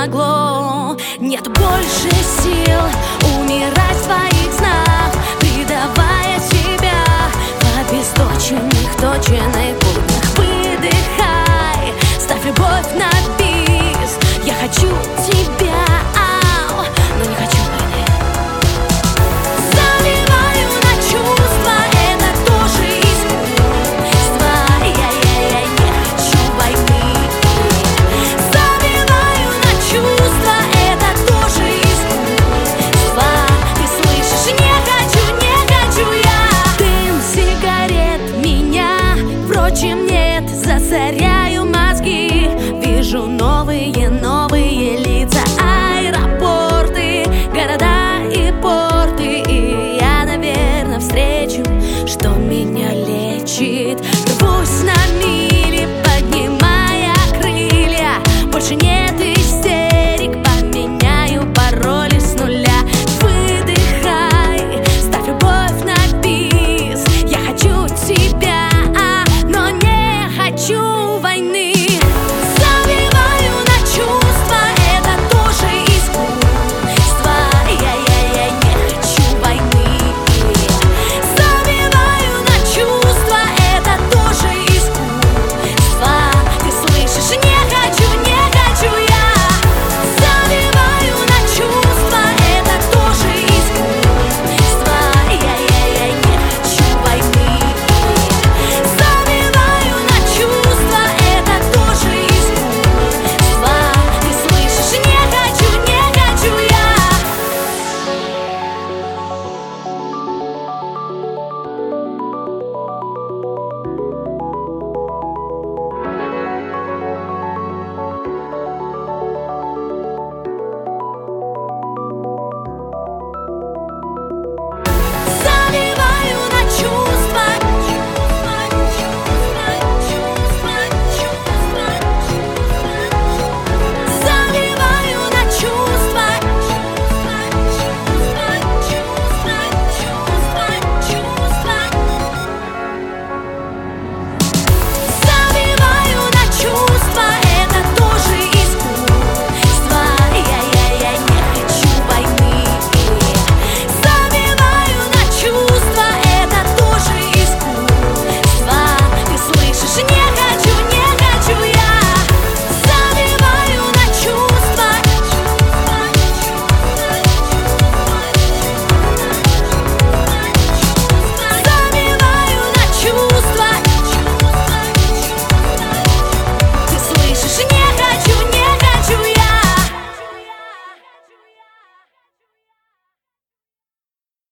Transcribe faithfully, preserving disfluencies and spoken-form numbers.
помогло. Нет больше сил умирать в твоих снах, предавая себя в обесточенных, точенных буднях. Выдыхай, ставь любовь на бис. Я хочу тебя, ау, но не хочу войны. Забиваю на чувства, это тоже искусство. Я-я-я не хочу войны. Забиваю на чувства, это тоже искусство. Ты слышишь, не хочу, не хочу я. Дым сигарет меня, впрочем, нет. Засоряю мозги, вижу новые, новые лица. Аэропорты, города и порты. И я, наверное, встречу, что меня лечит.